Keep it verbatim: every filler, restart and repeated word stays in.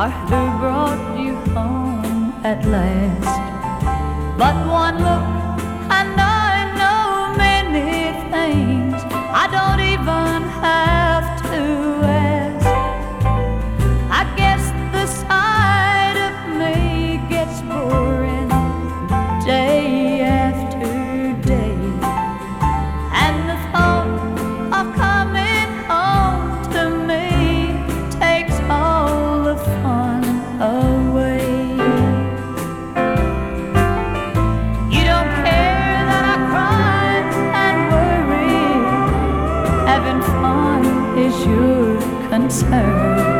or who brought you home at last. But one look and I know many things I don't even have to ask. I guess the sight of me gets boring day after day, and the thought of coming home to me takes all the fun away. You don't care that I cry and worry, having fun is your concern.